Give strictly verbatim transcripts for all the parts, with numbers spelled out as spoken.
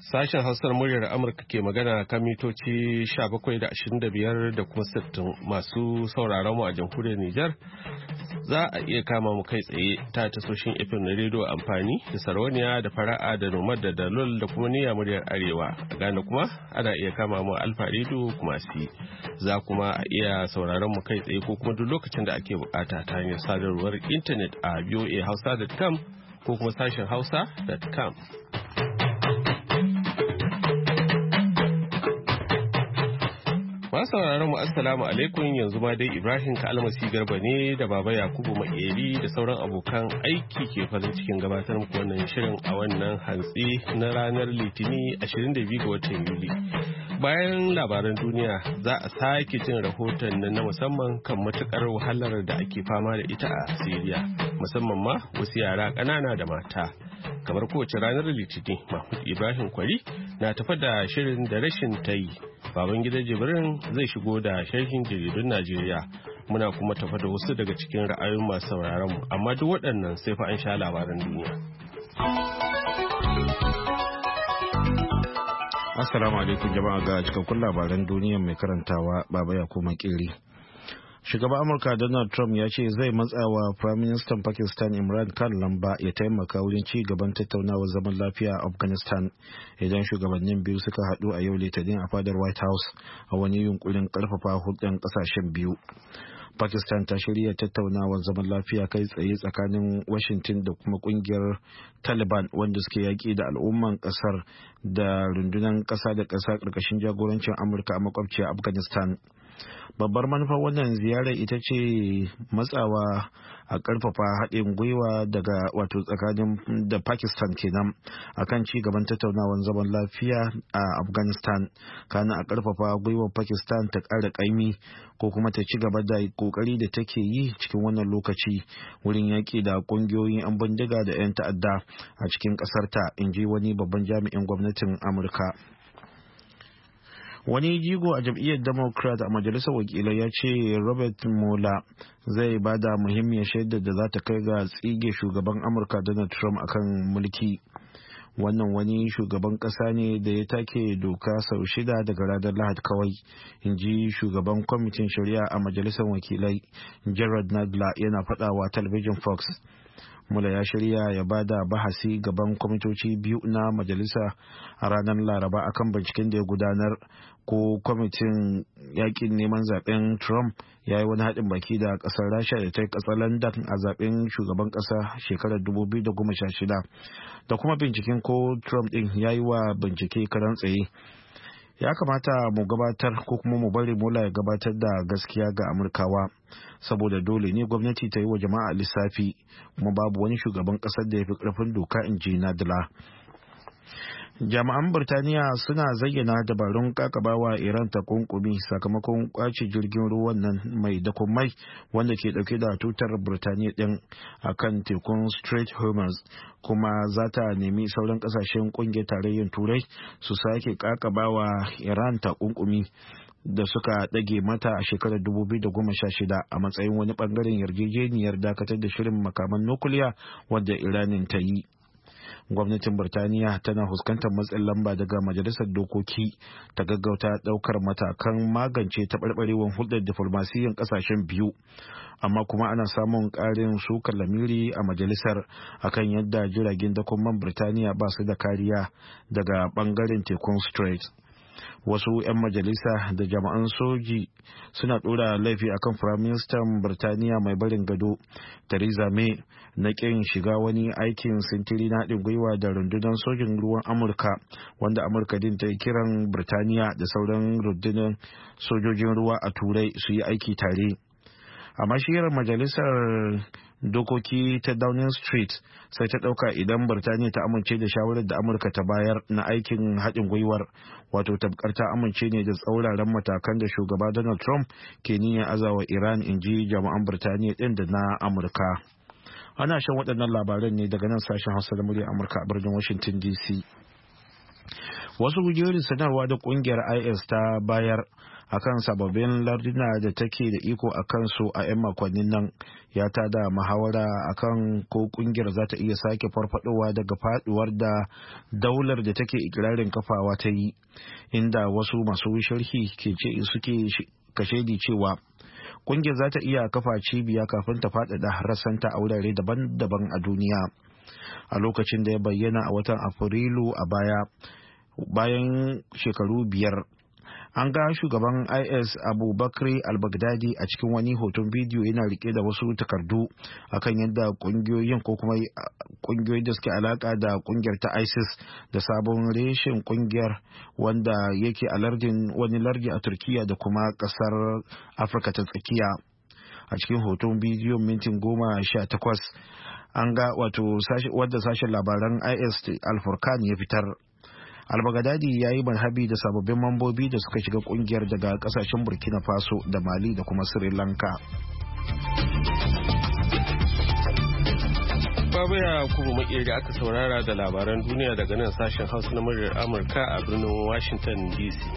Sashen Hausar muryar Amurka ke magana kan mitoci sha bakwai da ashirin da biyar da kuma sittin. Masu sauraron mu a jamhuriyar Nijar za a iya kama mu kai tsaye ta tasoshin F M na rediyo amfani da Sarauniya da Fara'a da Nomad da Dalol da kuma Niyya muryar Arewa. A Ghana kuma ana iya kama mu Alfa rediyo kuma si. Za kuma a iya sauraron mu kai tsaye ko kuma duk lokacin da ake bukata ta hanyar sadarwar intanet a v o a hausa dot com ko kuma sashen hausa dot com. Masu sauraron mu assalamu alaikum, yanzu ma dai Ibrahim Kalmasi Garba ne da Baba Yakubu Makeri da sauran abokan aiki ke farin cikin gabatar muku wannan shirin a wannan hantsi na ranar Litini ashirin da biyu ga watan Yuli. Bayan labaran duniya za a sake jin rahoton nan na musamman kan matukar wahalar da ake fama da ita a Siriya, musamman ma wasu yara ƙanana da mata. Kamar kowace ranar Litini, Mahmud Ibrahim Kwari na tafa da shirin da rashin tayi. Baban gida Jibrin zai shigo da sharhin jaridun Najeriya. Muna kuma tafa da wasu daga cikin ra'ayoyin masu sauraron mu, amma duk waɗannan sai fa an sha labaran duniya. Assalamu alaikum jama'a, ga cikakkun labaran duniya mai karantawa Baba Yakubu Makeri. Shugaban Amurka Donald Trump ya ce zai matsawa Prime Minister Pakistan Imran Khan lamba ya taimaka wurin ci gaban tattaunawar zaman lafiya a Afghanistan idan shugabannin biyu suka haɗu a yau Litinin a fadar White House a wani yunkurin ƙarfafa hulɗar ƙasashen biyu. Pakistan ta shirya tattaunawar zaman lafiya kai tsaye tsakanin Washington da kuma kungiyar Taliban wanda suke yaƙi da al'umman ƙasar da rundunar ƙasa da ƙasa ƙarƙashin jagorancin Amurka a makwabciyar Afghanistan. Babbar manufar wannan ziyarar ita ce matsawa a ƙarfafa haɗin gwiwa daga wato tsakanin da Pakistan kenan akan ci gaban tattaunawar zaman lafiya a Afghanistan, kana a ƙarfafa gwiwar Pakistan ta ƙara ƙaimi ko kuma ta ci gaba da ƙoƙari da take yi cikin wannan lokaci wurin yaƙi da ƙungiyoyin 'yan bindiga da 'yan ta'adda a cikin ƙasarta, in ji wani babban jami'in gwamnatin Amurka. Wani jigo a jam'iyyar Democrat a majalisar wakilai ya ce Robert Mueller zai bada muhimmiyar shaidar da za ta kai ga tsige shugaban Amurka Donald Trump akan mulki. Wannan wani shugaban kasa ne da ya take doka sau shida daga ranar Lahadi kawai, in ji shugaban kwamitin shari'a a majalisar wakilai Gerald Nadler yana faɗawa talabijin Fox. Mula ya shirya ya bada bahasi gaban kwamitoci biyu na majalisa a ranar Laraba akan binciken da ya gudanar ko kwamitin yakin neman zaben Trump ya yi wani haɗin baki da ƙasar Rasha da ta yi ƙasar London a zaben shugaban ƙasa shekarar dubu biyu da goma sha shida, da kuma binciken ko Trump ɗin ya yi wa bincike karan tsaye. Ya kamata mu gabatar ko kuma mu bari Mueller ya gabatar da gaskiya ga Amurkawa, saboda dole ne gwamnati ta yi wa jama'a lissafi, kuma babu wani shugaban ƙasar da ya fi ƙarfin doka, in ji Nadler. Jami'an Birtaniya suna zayyana dabarun kakabawa Iran ta kunkumi sakamakon kwace jirgin ruwan nan mai dakon mai wanda ke dauke da tutar Birtaniya din a kan tekun Strait Hormuz, kuma za ta nemi sauran kasashen kungiyar tarayyar Turai su sake kakabawa Iran ta kunkumi da suka dage mata a shekarar dubu biyu da goma sha shida a matsayin wani bangaren yarjejeniyar dakatar da shirin makaman nukiliya wadda Iranin ta yi. Gwamnatin Birtaniya tana fuskantar matsin lamba daga Majalisar Dokoki ta gaggauta daukar matakan magance taɓarɓarewar hulɗar diflomasiyyar ƙasashen biyu, amma kuma ana samun ƙarin sukar lamiri a majalisar akan yadda jiragen dakon man Birtaniya ba su da kariya daga ɓangaren tekun Strait. Wasu 'yan majalisa da jama'an soji suna ɗora laifi akan Firaministan Birtaniya mai barin gado Theresa May na ƙin shiga wani aikin sintiri na haɗin gwiwa da rundunar sojin ruwan Amurka, wanda Amurka din ta yi kiran Birtaniya da sauran rundunar sojojin ruwa a Turai su yi aiki tare. A mashiyar majalisar dokoki ta Downing Street sai ta dauka idan Birtaniya ta amince da shawarar da Amurka ta bayar na aikin haɗin gwiwar, wato tabkar ta amince ne da tsauraran matakan da shugaba Donald Trump ke niyyar azawa Iran, in ji jami'an Birtaniya din da na Amurka. Ana shan waɗannan labaran ne daga nan sashen Hausa da murya Amurka a birnin Washington D C. Wasu gujiyoyin sanarwa da kungiyar I S ta bayar akan sababbin larduna da take da iko a kansu a 'yan makonnin nan ya tada muhawara akan ko kungiyar za ta iya sake farfadowa daga faduwar da daular da take ikirarin kafawa ta yi, inda wasu masu sharhi ke ce suke kashedi cewa kungiyar za ta iya kafa cibiya kafin ta faɗaɗa rassanta a wurare daban-daban a duniya. A lokacin da ya bayyana a watan Afrilu a baya bayan shekaru biyar, an ga shugaban I S Abu Bakr al-Baghdadi a cikin wani hoton bidiyo yana rike da wasu takardu akan yadda kungiyoyin ko kuma kungiyoyi da suke alaka da kungiyar ta ISIS da sabon reshen kungiyar wanda yake a lardin wani lardi a Turkiya da kuma kasar Afirka ta tsakiya. A cikin hoton bidiyon mintin goma sha takwas an ga wato wadda sashen labaran I S Al-Furqan ya fitar. Al-Baghdadi ya yi marhabi da sababbin mambobi da suka shiga kungiyar daga kasashen Burkina Faso da Mali da kuma Sri Lanka. Babu ya kuma makeri da aka saurara da labaran duniya daga nan sashen Hausa na muryar Amurka a birnin Washington D C.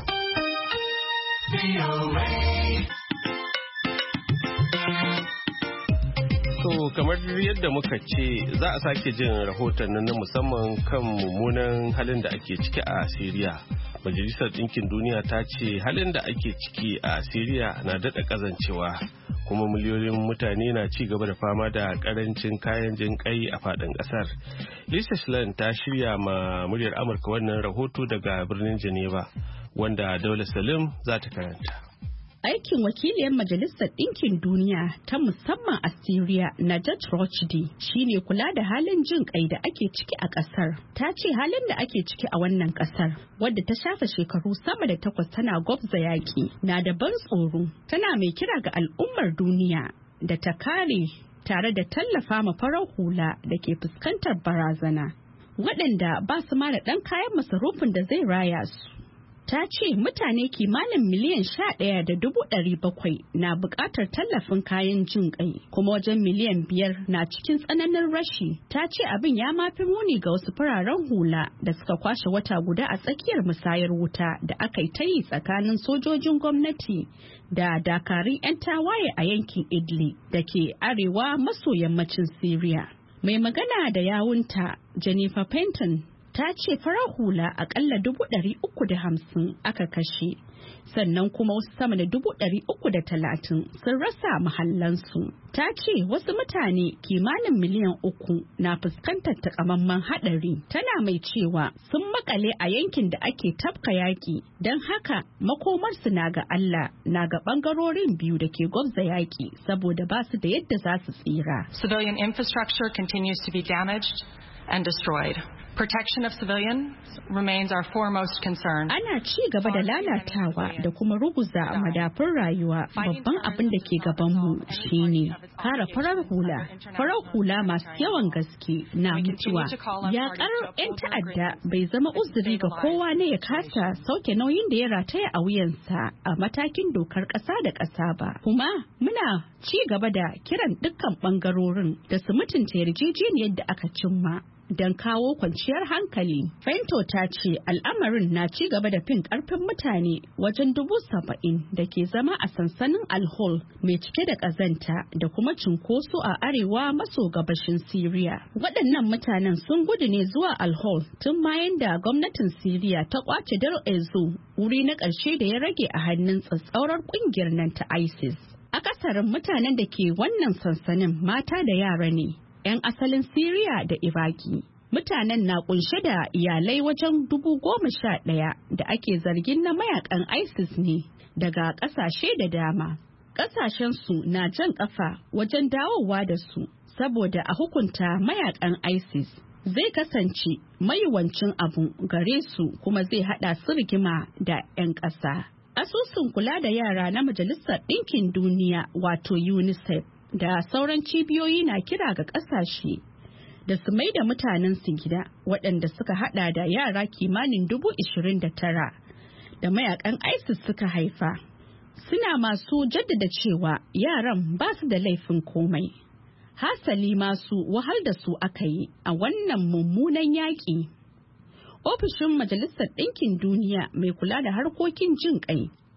To kamar yadda muka ce za a sake jin rahoton na musamman kan mummunan halin da ake ciki a Siriya. Majalisar Ɗinkin Duniya ta ce halin da ake ciki a Siriya na daɗa ƙazancewa, kuma miliyoyin mutane na ci gaba da fama da ƙarancin kayan jin ƙai a faɗin ƙasar. Lisa Schlein ta shirya ma muryar Amurka wannan rahoto daga birnin Geneva, wanda Daula Salim za ta karanta. Aikin wakiliyar Majalisar Ɗinkin Duniya ta musamman a Syria, Najat Rochdi, shine kula da halin jin kai da ake ciki a ƙasar. Ta ce halin da ake ciki a wannan ƙasar, wadda ta shafe shekaru sama da takwas tana gwabza yaƙi, na da ban tsoro. Tana mai kira ga al'ummar duniya da ta kare tare da tallafa ma farar hula da ke fuskantar barazana, waɗanda ba su ma da ɗan kayan masarufin da zai raya su. Ta ce mutane kimanin miliyan sha ɗaya da dubu ɗari bakwai na buƙatar tallafin kayan jin ƙai, kuma wajen miliyan biyar na cikin tsananin rashi. Ta ce abin ya mafi muni ga wasu fararen hula da suka kwashe wata guda a tsakiyar musayar wuta da aka yi ta yi tsakanin sojojin gwamnati da dakarun 'yan tawaye a yankin Idlib da ke arewa maso yammacin Syria. Mai magana da yawunta Jennifer Penton ta ce farar hula akalla dubu ɗari uku da hamsin aka kashe, sannan kuma wasu sama da dubu ɗari uku da talatin sun rasa mahallansu. Ta ce wasu mutane kimanin miliyan uku na fuskantar takamaiman haɗari. Tana mai cewa sun makale a yankin da ake tafka yaƙi, don haka makomarsu na ga Allah, na ga ɓangarorin biyu da ke gwabza yaƙi saboda ba su da yadda za su tsira. Civilian infrastructure continues to be damaged and destroyed. Protection of civilians remains our foremost concern. Ana ci gaba da lalatawa da kuma ruguza madafun rayuwa. Babban abin da ke gabanmu shine kare farar hula. Farar hula masu yawan gaske na mutuwa. Yaƙar 'yan ta'adda bai zama uzuri ga kowa ne ya kasa sauke nauyin da ya rataya a wuyansa a matakin dokar ƙasa da ƙasa ba. Kuma muna ci gaba da kiran dukkan ɓangarorin da su mutunta yarjejeniyar da aka cimma don kawo kwanciyar hankali. Fento ta ce al'amarin na ci gaba da fin karfin mutane wajen dubu saba'in da ke zama a sansanin Al-Hol mai cike da ƙazanta da kuma cunkoso a arewa maso gabashin Siriya. Waɗannan mutanen sun gudu ne zuwa Al-Hol tun bayan da gwamnatin Siriya ta kwace Dar Ezzor, wuri na ƙarshe da ya rage a hannun tsatsaurar ƙungiyar nan ta ISIS. Akasarin mutanen da ke wannan sansanin mata da yara ne, 'yan asalin Siriya da Iraki. Mutanen na kunshe da iyalai wajen dubu goma sha ɗaya da ake zargin na mayakan ISIS ne daga ƙasashe da dama. Ƙasashensu na jan ƙafa wajen dawowa da su saboda a hukunta mayakan ISIS zai kasance maiwancin abu gare su, kuma zai haɗa su rigima da 'yan ƙasa. Asusun kula da yara na Majalisar Ɗinkin Duniya wato UNICEF da sauran cibiyoyi na kira ga ƙasashe da su mai da mutanen su gida, waɗanda suka hada da yara kimanin dubu ishirin da tara da mayakan ISIS suka haifa. Suna masu jaddada cewa yaran ba su da laifin komai. Hasali masu wahal da su aka yi a wannan mummunan yaƙi. Ofishin Majalisar Ɗinkin Duniya mai kula da harkokin jin ƙai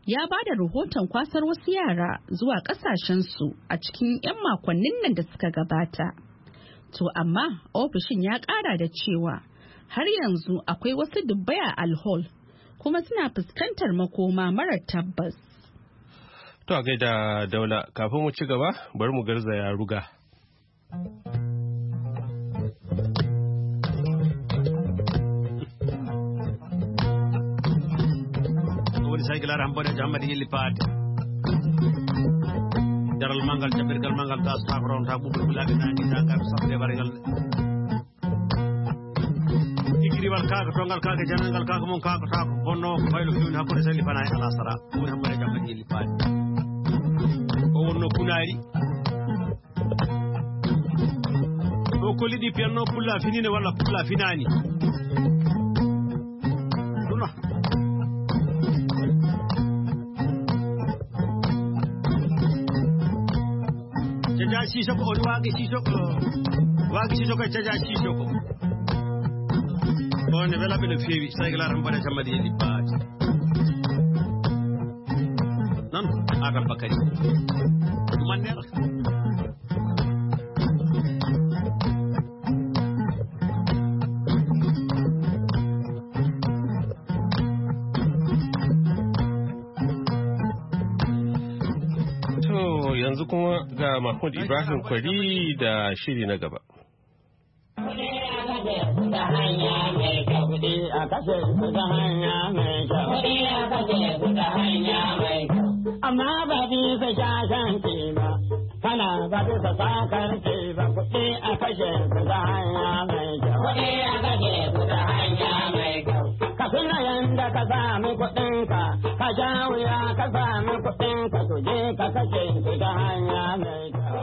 ya ba da rahoton kwasar wasu yara zuwa ƙasashensu a cikin 'yan makonnin nan da suka gabata. To amma ofishin ya ƙara da cewa har yanzu akwai wasu dubbai a Al-Hol kuma suna fuskantar makoma mara tabbas. To a gaida Daula, kafin mu ci gaba bari mu garzaya Ruga. Saygilar hambode jamadi hilipade jaral mangal jabirgal mangal tas takron ta bubul bulabe nani ta gar sabde barigal ikri wal kaga tongal kaga jangal kaga mon kaga ta bonno ko baylo fiun hakko sali fana ala sara ko hambode jamadi hilipade ko wonno kunari ko ko lidi pianno pulla finine wala pulla finani duna caja sisoko on waage sisoko waage sisoko caja sisoko on wela be no feewi saygilar hambode jamadi heli baati non Adam Bakari Mandela yanzu kuma ga Mahmud Ibrahim Kwari da shiri na gaba. Amma ba bisa shashan ke ba, kana ba bisa sakar ke ba, kuɗi a kashe su ta hanya mai kyau. Kuɗi a kashe su ta hanya mai kyau. Ka tuna yanda ka sami kuɗinka, ka sha wuya ka sami kuɗinka, su je ka kashe su ta hanya mai kyau.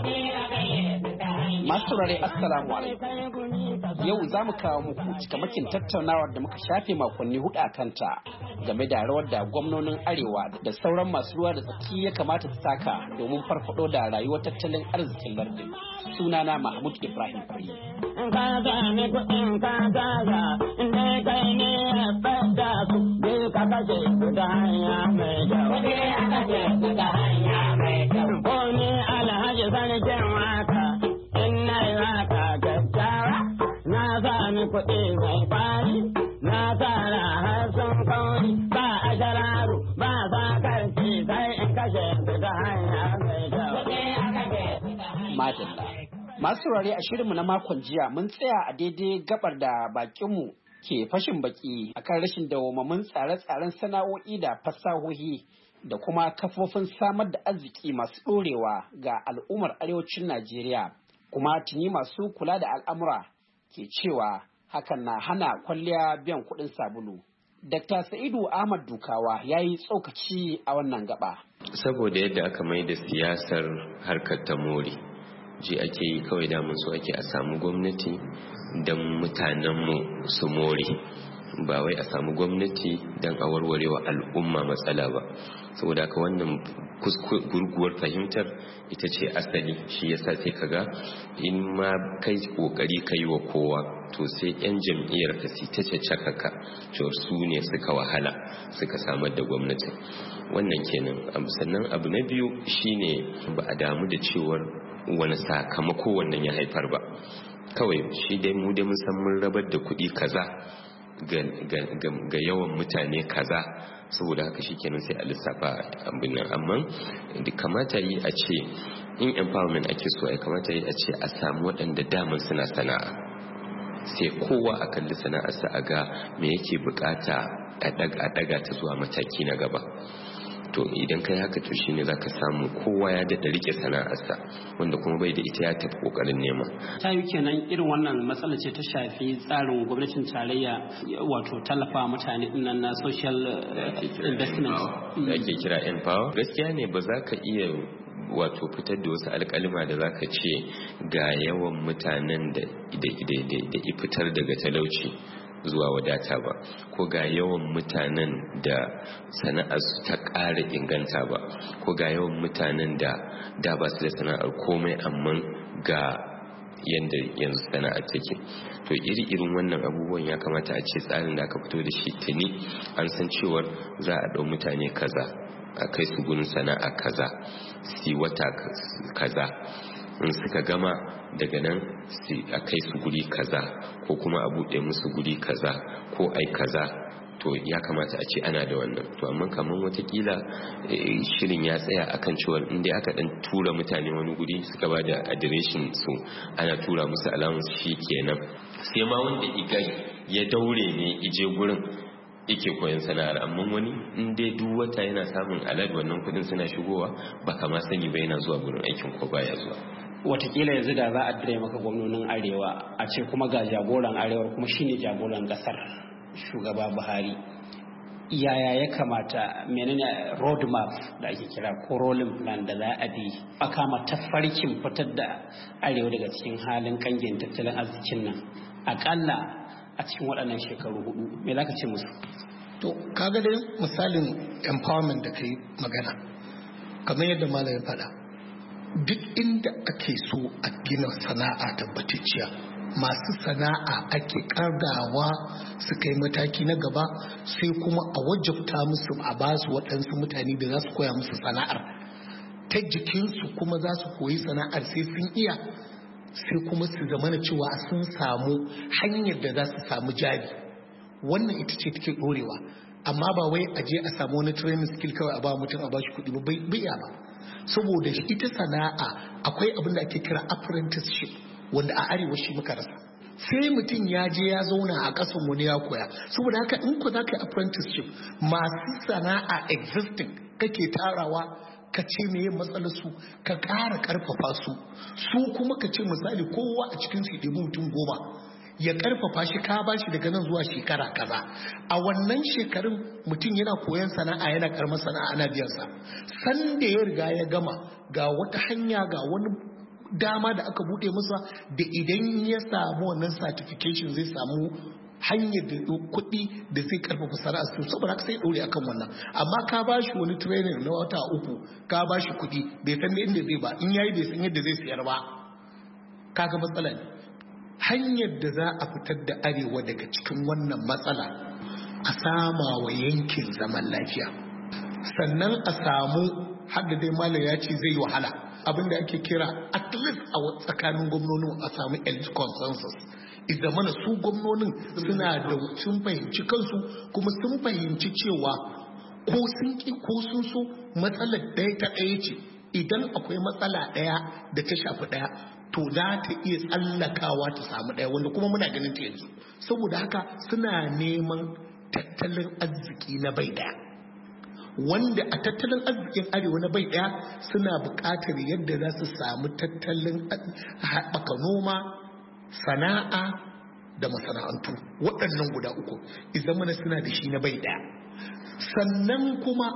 Masu turare assalamu alaikum. Yau za mu kawo muku cikamakin tattaunawar da muka shafe makonni hudu a kanta game da rawar da gwamnonin arewa da sauran masu ruwa da tsaki ya kamata su taka domin farfado da rayuwar tattalin arzikin lardin. Sunana Mahmud Ibrahim Kwari. In ka sami kuɗin ka gaza, in dai kai ne ya bada su, je ka kashe su ta hanya mai kyau. Kuɗi a kashe su ta hanya mai kyau. Ko ni alhaji sarkin waka, in na yi waka kyakkyawa, na sami kuɗi mai kwari, na tara har sun kauri, ba a shararu, ba sa karfi sai in kashe su ta hanya mai kyau. Kuɗi a kashe su ta hanya mai kyau. Masu saurare a shirinmu na makon jiya mun tsaya a daidai gabar da bakinmu ke fashin baki akan rashin dawwammamin tsare-tsaren sana'o'i da fasahohi da kuma kafofin samar da arziki masu ɗorewa ga al'ummar arewacin Najeriya. Kuma tuni masu kula da al'amura ke cewa hakan na hana kwalliya biyan kuɗin sabulu. Dakta Sa'idu Ahmad Dukawa ya yi tsokaci a wannan gaba. Saboda yadda aka mai da siyasar harkar ta more. ji ake yi kawai damun su ake a samu gwamnati don mutanenmu su more ba wai a samu gwamnati don a warware wa al'umma matsala ba saboda haka wannan gurguwar fahimtar ita ce asali shi yasa sai kaga in ma kai kokari kai wa kowa to sai yan jam'iyyar ka si ta caccaka ka to su ne suka wahala suka samar da gwamnati wannan kenan sannan abu na biyu shine ba a damu da cewar wani sakamako wannan ya haifar ba kawai shi dai mu dai mun san mun rabar da kuɗi kaza ga yawan mutane kaza saboda haka shikenan sai a lissafa abin nan amma da kamata yi a ce in empowerment ake so ai kamata yi a ce a samu waɗanda daman suna sana'a sai kowa a kalli sana'arsa a ga me yake bukata a daga ta zuwa mataki na gaba to idan kai haka to shine zaka samu kowa ya da rike sana'arsa wanda kuma bai da ita ya tafi kokarin nema ta yi kenan irin wannan matsala ce ta shafi tsarin gwamnatin tarayya wato tallafa mutane dinnan na social investment da ake kira empower gaskiya ne ba za ka iya wato fitar da wasu alƙalima da za ka ce ga yawan mutanen da da fitar daga talauci zuwa wadata ba ko ga yawan mutanen da sana'arsu ta ƙara inganta ba ko ga yawan mutanen da da ba su da sana'ar komai amma ga yanda yanzu sana'ar take to iri-irin wannan abubuwan ya kamata a ce tsarin da aka fito da shi tuni an san cewar za a ɗau mutane kaza a kai su gurin sana'a kaza su wata kaza, in suka gama daga nan a kai su guri kaza ko kuma a buɗe musu guri kaza ko ai kaza. To ya kamata a ce ana da wannan. To amma kamar watakila shirin ya tsaya akan cewa inda aka dan tura mutane wani guri suka ba da adireshin su ana tura musu allowance shi kenan, sai ma wanda igai ya daure ne ije gurin yake koyon sana'ar. Amma wani in dai duk wata yana samun alad wannan kudin suna shigowa ba kama sani ba yana zuwa gurin aikin ko baya zuwa. Watakila yanzu da za a dire maka gwamnonin arewa a ce kuma ga jagoran arewar kuma shine jagoran kasar shugaba Buhari, yaya ya kamata, menene road map da ake kira ko rolling plan da za a bi a kama tafarkin fitar da arewa daga cikin halin kangin tattalin arzikin nan akalla a cikin waɗannan shekaru hudu, me za ka ce musu? To kaga dai misalin empowerment da kai magana, kamar yadda malam ya faɗa, duk inda ake so a gina sana'a tabbatacciya, masu sana'a ake kardawa su kai mataki na gaba, sai kuma a wajabta musu a ba su waɗansu mutane da za su koya musu sana'ar ta jikinsu, kuma za su koyi sana'ar sai sun iya, sai kuma su zamana cewa sun samu hanyar da za su samu jari. Wannan ita ce take ɗorewa, amma ba wai a je a samu wani training skill kawai a ba mutum a ba shi kuɗi ba, bai iya ba. Saboda ita sana'a akwai abin da ake kira apprenticeship, wanda a arewa shi muka rasa. Sai mutum ya je ya zauna a ƙasan wani ya koya. Saboda haka in ku za ka yi apprenticeship, masu sana'a existing kake tarawa, ka ce meye matsalar su, ka ƙara ƙarfafa su, su kuma ka ce misali kowa a cikin su ɗebi mutum goma ya ƙarfafa shi, ka ba shi daga nan zuwa shekara kaza. A wannan shekarun mutum yana koyon sana'a, yana karamar sana'a, ana biyan sa. Sanda ya riga ya gama, ga wata hanya, ga wani dama da aka bude masa, da idan ya samu wannan certification zai samu hanyar da kuɗi da zai karfafa sana'ar su. Saboda haka sai ɗore akan wannan. Amma ka ba shi wani training na wata uku, ka ba shi kuɗi, bai san inda zai ba, in yayi bai san yadda zai siyar ba, kaga matsala ne. Hanyar da za a fitar da arewa daga cikin wannan matsala, a sama wa yankin zaman lafiya, sannan a samu, hadda dai malam ya ce zai wahala, abin da ake kira at least a tsakanin gwamnonin a samu elite consensus. Idan mana su gwamnonin suna da sun fahimci kansu, kuma sun fahimci cewa ko sun ki ko sun so matsalar ɗaya ta ɗaya ce. Idan akwai matsala ɗaya da ta shafi ɗaya, to za ta iya tsallakawa ta samu ɗaya, wanda kuma muna ganin ta yanzu. Saboda haka suna neman tattalin arziki na bai ɗaya, wanda a tattalin arzikin arewa na bai ɗaya suna buƙatar yadda za su samu tattalin haɓaka noma, sana'a da masana'antu. Waɗannan guda uku idan mana suna da shi na bai ɗaya. Sannan kuma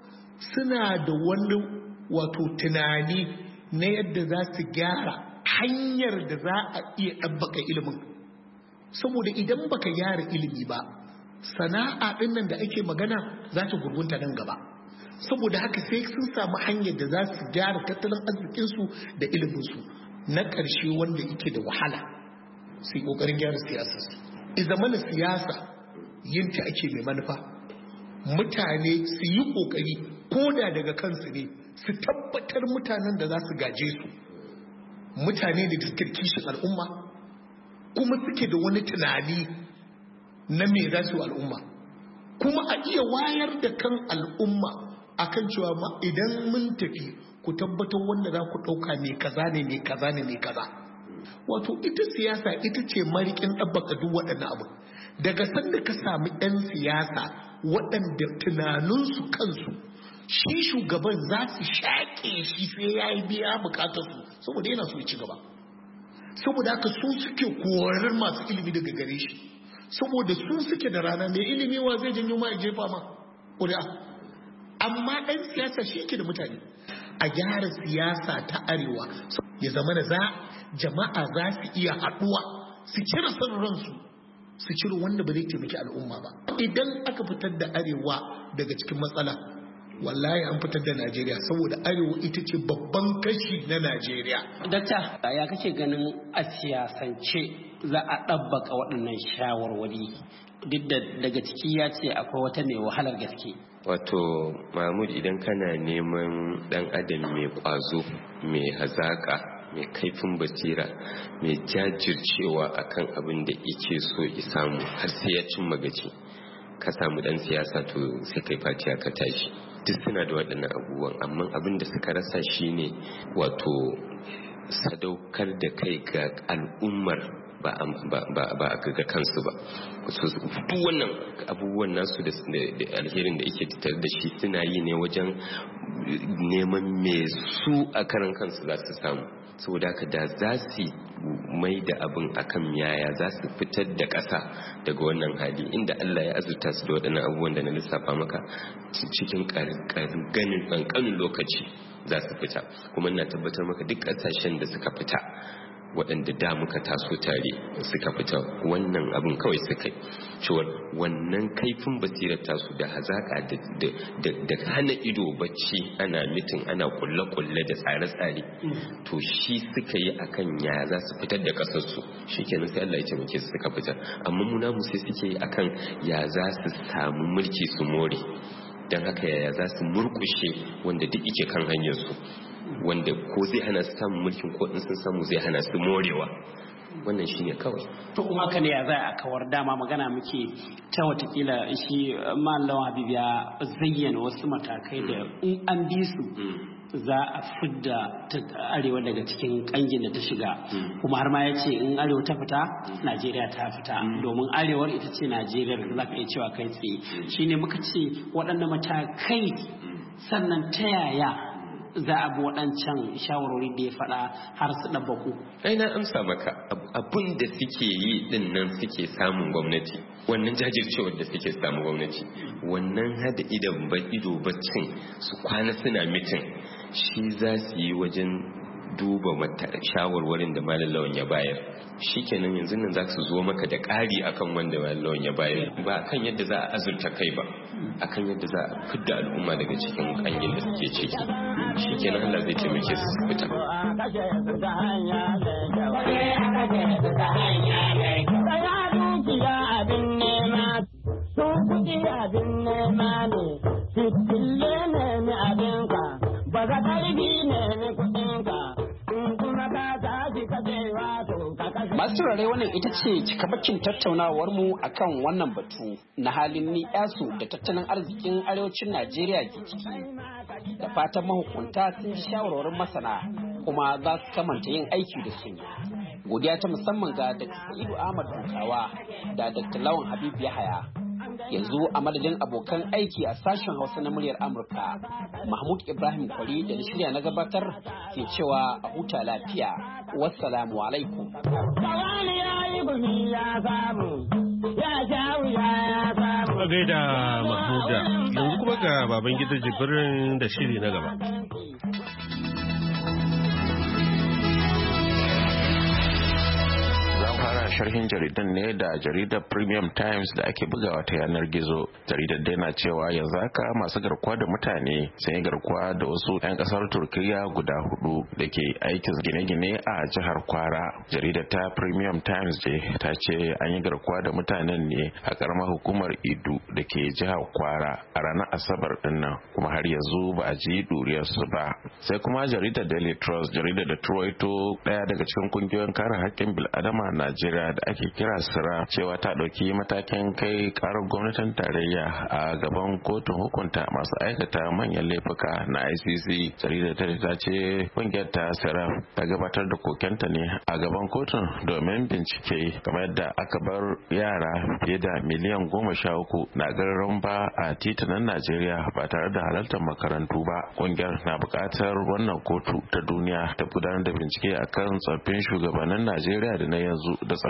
suna da wani wato tunani na yadda za su gyara hanyar da za a iya ɗabbaka ilimin. Saboda idan baka gyara ilimi ba, sana'a ɗin nan da ake magana za ta gurgunta nan gaba. Saboda haka sai sun samu hanyar da za su gyara tattalin arzikinsu da iliminsu. Na ƙarshe wanda yake da wahala, sai ƙoƙarin gyara siyasarsu. Izamana siyasa yinta ake mai manufa. Mutane su yi ƙoƙari, ko da daga kansu ne, su tabbatar mutanen da za su gaje su mutane da suke kishin al'umma, kuma suke da wani tunani na me za su al'umma, kuma a iya wayar da kan al'umma akan cewa ma idan mun tafi ku tabbatar wanda za ku ɗauka ne kaza ne ne kaza ne ne kaza. Wato ita siyasa ita ce marikin ɗabbaka duk waɗannan abu. Daga sanda ka sami 'yan siyasa waɗanda tunaninsu kansu shi shugaban za su shaƙe shi sai ya yi biya bukatarsu, saboda yana so ya ci gaba. Saboda haka su suke korar masu ilimi daga gare shi, saboda su suke da rana mai ilimi wa zai janyo ma ya jefa ma ƙuri'a. Amma ɗan siyasa shi yake da mutane. A gyara siyasa ta arewa ya zama da za jama'a za su iya haɗuwa su cire son ransu, su cire wanda ba zai taimaki al'umma ba. Idan aka fitar da arewa daga cikin matsala, wallahi an fitar da Najeriya saboda arewa ita ce babban kashi na Najeriya. Dakta, ya kake ganin a siyasance za a ɗabbaka waɗannan shawarwari duk da daga ciki ya ce akwai wata mai wahalar gaske. Wato Mahmud, idan kana neman ɗan adam mai ƙwazo, mai hazaƙa, mai kaifin basira, mai jajircewa akan abin da yake so ya samu har sai ya cimma gaci, ka samu ɗan siyasa to sai kai fatiya ka tashi. Duk suna da waɗannan abubuwan, amma abin da suka rasa shine wato sadaukar da kai ga al'ummar ba a ga kansu ba. Duk wannan abubuwan nasu da alherin da yake tattare da shi suna yi ne wajen neman me su a karan kansu za su samu. Saboda haka da za su mai da abin akan yaya za su fitar da ƙasa daga wannan hali, inda Allah ya azurta su da waɗannan abubuwan da na lissafa maka, cikin ƙanƙanin lokaci za su fita. Kuma ina tabbatar maka duk ƙasashen da suka fita, waɗanda da muka taso tare suka fita, wannan abin kawai suka yi cewar wannan kaifin basirar tasu da hazaƙa da hana ido bacci, ana mitin, ana kulle-kulle da tsare-tsare, to shi suka yi akan ya za su fitar da ƙasarsu. Shi kenan sai Allah ya taimake su suka fita. Amma muna mu sai suke yi akan ya za su samu mulki su more, don haka yaya za su murƙushe wanda duk ike kan hanyarsu, wanda ko zai hana su samun mulkin ko in sun samu zai hana su morewa. Wannan shine kawai. To kuma ka ne ya za a kawar, dama magana muke ta watakila shi Malam Habib ya zayyana wasu matakai da in an bi su za a fidda ta arewa daga cikin kangin da ta shiga, kuma har ma ya ce in arewa ta fita Najeriya ta fita, domin arewar ita ce Najeriya da za ka iya cewa kai tsaye. Shine muka ce waɗannan matakai, sannan ta yaya za a bi waɗancan shawarwari da ya faɗa har su ɗabbaku. Ai na amsa maka, abun da suke yi din nan suke samun gwamnati, wannan jajircewar da suke samun gwamnati, wannan hada idan ba ido baccin su kwana suna mitin, shi za su yi wajen duba shawarwarin da Malam Lawan ya bayar. Shikenan yanzu nan za su zo maka da ƙari akan wanda Malam Lawan ya bayar, ba akan yadda za a azurta kai ba, akan yadda za a fidda al'umma daga cikin ƙangin da suke ciki. Shikenan Allah zai taimake su fita. Masu rare, wannan ita ce cikamakin tattaunawar mu akan wannan batu na halin ni'yasu da tattalin arzikin arewacin Najeriya ke ciki. Da fatan mahukunta sun ji shawarwarin masana kuma za su kamanta yin aiki da su. Godiya ta musamman ga Dakta Sa'idu Ahmad Dukawa da Dakta Lawan Habib Yahaya. Yanzu a madadin abokan aiki a sashen Hausa na muryar Amurka, Mahmud Ibrahim Kwari da na shirya na gabatar ke cewa a huta lafiya. Wassalamu alaikum. A gaida Mahmuda, yanzu kuma ga baban gida Jibrin da shiri na gaba. Sharhin jaridan ne da jaridar Premium Times da ake bugawa ta yanar gizo. Jaridar dai na cewa yanzu haka masu garkuwa da mutane sun yi garkuwa da wasu 'yan kasar Turkiyya guda hudu da ke aikin gine-gine a jihar Kwara. Jaridar ta Premium Times je ta ce an yi garkuwa da mutanen ne a karamar hukumar Idu da ke jihar Kwara a ranar Asabar din nan, kuma har yanzu ba a ji duriyarsu ba. Sai kuma jaridar Daily Trust, jaridar da Troito, daya daga cikin kungiyoyin kare haƙƙin bil'adama a Najeriya da ake kira Sira, cewa ta ɗauki matakin kai karar gwamnatin tarayya a gaban kotun hukunta masu aikata manyan laifuka na I C C. Jaridar ta ce kungiyar ta Sira ta gabatar da kokenta ne a gaban kotun domin bincike kamar yadda aka bar yara fiye da miliyan goma sha uku na gararan ba a titunan Najeriya ba tare da halartar makarantu ba. Kungiyar na buƙatar wannan kotu ta duniya ta gudanar da bincike akan tsoffin shugabannin Najeriya da na yanzu da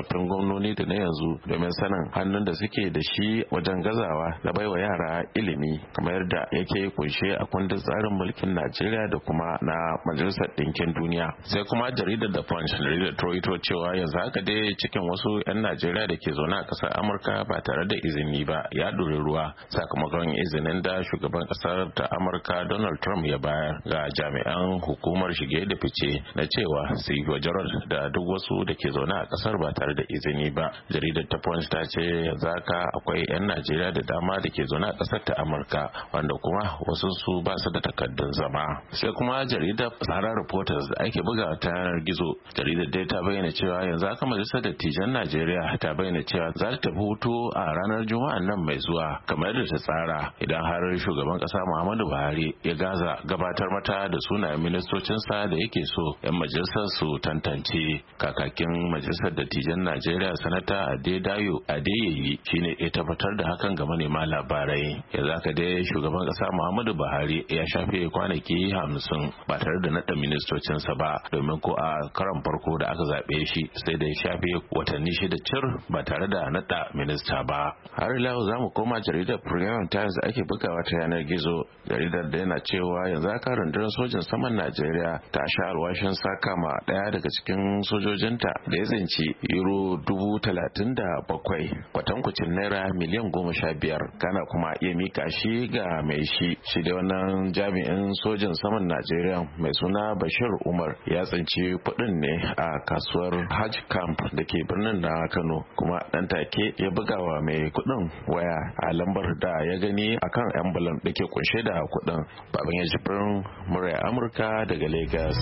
tsofaffin gwamnoni da na yanzu domin sanin hannun da suke da shi wajen gazawa da baiwa yara ilimi kamar yadda yake kunshe a kundin tsarin mulkin Najeriya da kuma na Majalisar Ɗinkin Duniya. Sai kuma jaridar da Punch jaridar Troito cewa yanzu haka dai cikin wasu 'yan Najeriya da ke zaune a ƙasar Amurka ba tare da izini ba ya ɗori ruwa sakamakon izinin da shugaban ƙasar ta Amurka Donald Trump ya bayar ga jami'an hukumar shige da fice na cewa su yi wajarar da duk wasu da ke zaune a ƙasar ba tare da izini ba. Jaridar ta Punch ta ce yanzu haka akwai 'yan Najeriya da dama da ke zaune a ƙasar ta Amurka wanda kuma wasu su ba su da takardun zama. Sai kuma jaridar Sahara Reporters da ake buga ta yanar gizo, jaridar dai ta bayyana cewa yanzu haka majalisar dattijan Najeriya ta bayyana cewa za ta tafi hutu a ranar Juma'a nan mai zuwa kamar da ta tsara idan har shugaban kasa Muhammadu Buhari ya gaza gabatar mata da sunayen ministocinsa da yake so 'yan majalisar su tantance. Kakakin majalisar dattijan Najeriya sanata Adedayo Adeyeye shine ya tabbatar da hakan ga manema labarai. Yanzu haka dai shugaban kasa Muhammadu Buhari ya shafe kwanaki hamsin ba tare da nada ministocinsa ba, domin ko a karan farko da aka zaɓe shi sai da ya shafe watanni shida cir ba tare da nada minista ba. Har ila za mu koma jaridar Premium Times da ake bugawa ta yanar gizo. Jaridar da yana cewa yanzu aka rundunar sojin saman Najeriya ta sha alwashin saka ma daya daga cikin sojojinta da ya zinci euro dubu talatin da bakwai kwatankwacin naira miliyan goma sha biyar, kana kuma iya mika shi ga mai shi. Shi da wannan jami'in sojin saman Najeriya mai suna Bashir Umar ya tsinci kuɗin ne a kasuwar Hajj Camp da ke birnin na Kano, kuma dan take ya bugawa mai kuɗin waya a lambar da ya gani akan envelope da ke kunshe da kuɗin. Baban ya jibrin murya Amurka daga Lagos.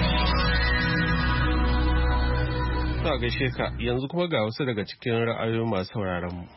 Ta gaishe ka, yanzu kuma ga wasu daga cikin ra'ayoyin masu sauraron mu.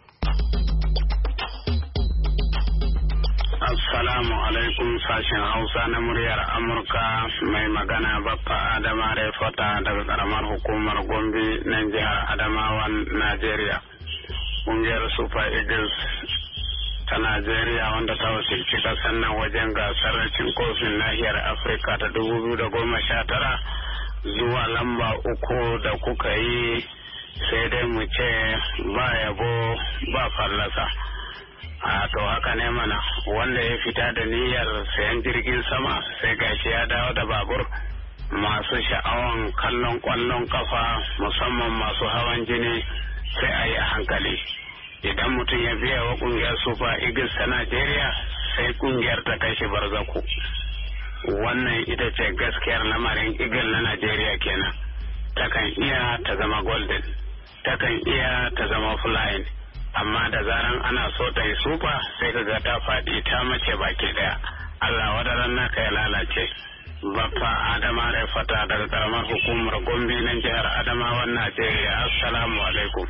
Assalamu alaikum, sashen Hausa na muryar Amurka, mai magana Baffa Adama Refota daga karamar hukumar Gombe na jihar Adamawan Najeriya. Ƙungiyar Super Eagles ta Najeriya wanda ta wakilci kasar nan wajen gasar cin kofin nahiyar Afirka ta dubu biyu da goma sha tara zuwa lamba uku da kuka yi, sai dai mu ce ba yabo ba fallasa. A to haka ne mana, wanda ya fita da niyyar sayan jirgin sama sai gashi ya dawo da babur. Masu sha'awan kallon kwallon kafa musamman masu hawan jini sai a yi a hankali. Idan mutum ya biya wa kungiyar Super Eagles ta Najeriya sai kungiyar ta kai shi barzaku. Wannan ita ce gaskiyar lamarin Eagle na Najeriya kenan. Takan iya ta zama golden, takan iya ta zama flying, amma da zaran ana so ta yi super sai kaga ta faɗi ta mace baki daya. Allah wadaran naka ya lalace. Baffa Adama Refata daga karamar hukumar Gombe na jihar Adamawan Najeriya. Assalamu alaikum.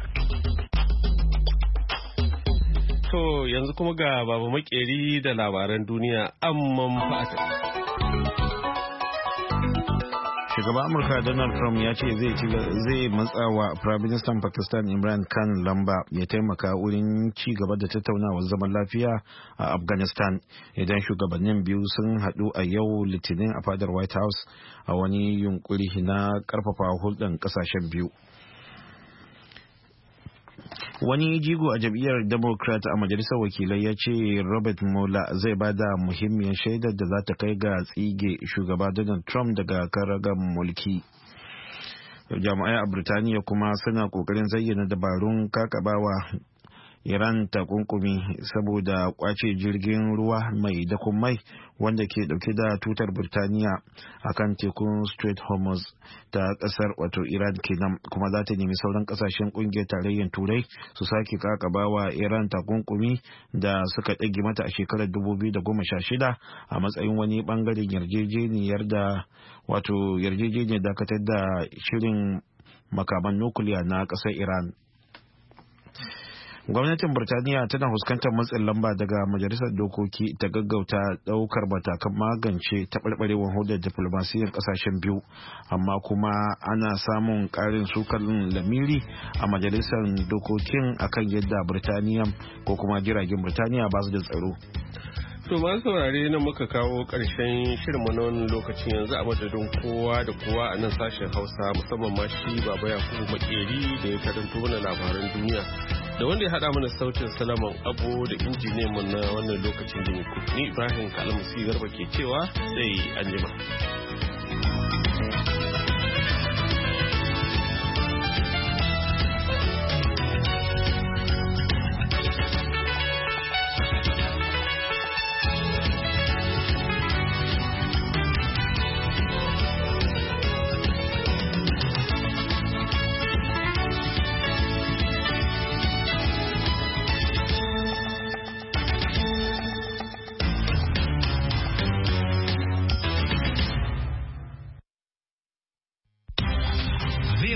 To yanzu kuma ga Baba Makeri da labaran duniya amman fata. Shugaban Amurka Donald Trump ya ce zai matsa wa Prime Minister Pakistan Imran Khan lamba ya taimaka wurin ci gaba da tattaunawar zaman lafiya a Afghanistan idan shugabannin biyu sun haɗu a yau Litinin a fadar White House a wani yunkuri na ƙarfafa hulɗar ƙasashen biyu. Wani jigo a jam'iyyar Democrat a majalisar wakilai ya ce Robert Mueller zai bada muhimmiyar shaidar da za ta kai ga tsige shugaba Donald Trump daga karagar mulki. Jami'ai a Birtaniya kuma suna kokarin zayyana dabarun kakabawa Iran takunkumi saboda kwace jirgin ruwa mai dakon mai wanda ke dauke da tutar Birtaniya a kan tekun Strait Hormuz ta kasar wato Iran kenan, kuma za ta nemi sauran kasashen kungiyar tarayyar Turai su sake kakabawa Iran takunkumi da suka ɗage mata a shekarar dubu biyu da goma sha shida a matsayin wani bangaren yarjejeniyar da wato yarjejeniyar dakatar da shirin makaman nukiliya na kasar Iran. Gwamnatin Birtaniya tana fuskantar matsin lamba daga Majalisar Dokoki ta gaggauta daukar matakan magance taɓarɓarewar hudar diflomasiyyar ƙasashen biyu, amma kuma ana samun ƙarin sukan lamiri a Majalisar Dokokin akan yadda Birtaniya ko kuma jiragen Birtaniya ba su da tsaro. To masu saurare nan muka kawo ƙarshen shirin mu na wannan lokacin yanzu a madadin kowa da kowa a nan sashen Hausa musamman ma shi Baba Yakubu Makeri da ya karanto mana labaran duniya da wanda ya haɗa mana sautin Salaman Abo da injiniyan mu na wannan lokacin Jimmy Cook. Ni Ibrahim Kalmasi Garba ke cewa sai anjima.